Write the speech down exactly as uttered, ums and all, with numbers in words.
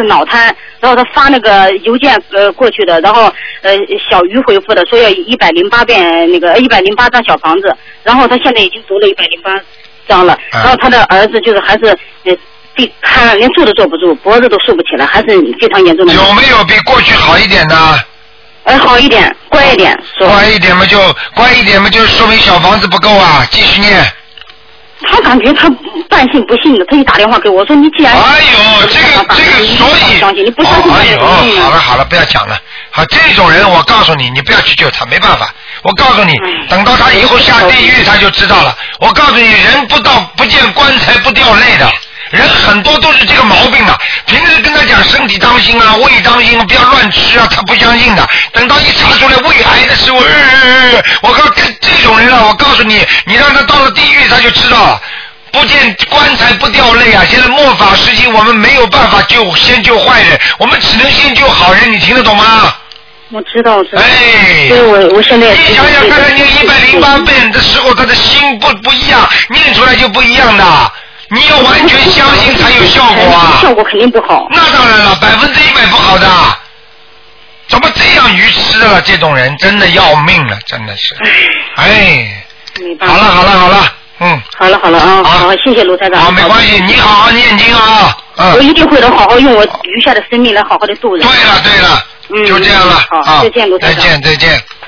是脑瘫，然后他发那个邮件呃过去的，然后呃小鱼回复的说要一百零八遍那个一百零八张小房子，然后他现在已经读了一百零八张了，然后他的儿子就是还是呃地瘫，连坐都坐不住，脖子都竖不起来，还是非常严重的。 有没有比过去好一点呢？ 呃，好一点，乖一点。 乖一点嘛就乖一点嘛，就说明小房子不够啊，继续念。 他感觉他半信不信的，他一打电话给我说：“你既然……” 哎呦，这个这个，所以相信你不相信他哎呦，好了好了，不要讲了。好，这种人我告诉你，你不要去救他，没办法。我告诉你，等到他以后下地狱，他就知道了。我告诉你，人不到不见棺材不掉泪的。人很多都是这个毛病的，平时跟他讲身体当心啊，胃当心，不要乱吃啊，他不相信的。等到一查出来胃癌的时候，呃、我告这这种人啊，我告诉你，你让他到了地狱他就知道了。不见棺材不掉泪啊！现在末法时期，我们没有办法救先救坏人，我们只能先救好人，你听得懂吗？ 我知道，知道。 哎， 所以我我现在你想想看看，念一百零八遍的时候，他的心不不一样，念出来就不一样的。你要完全相信才有效果啊！ 效果肯定不好。 那当然了，百分之一百不好的。怎么这样愚痴了？这种人真的要命了，真的是。哎，好了好了好了，嗯。 好了好了啊，好，谢谢卢台长。 好，没关系，你好好念经啊。嗯。 我一定会的，好好用我余下的生命来好好的度人。 对了对了，嗯，就这样了。 好，再见卢台长。 再见再见。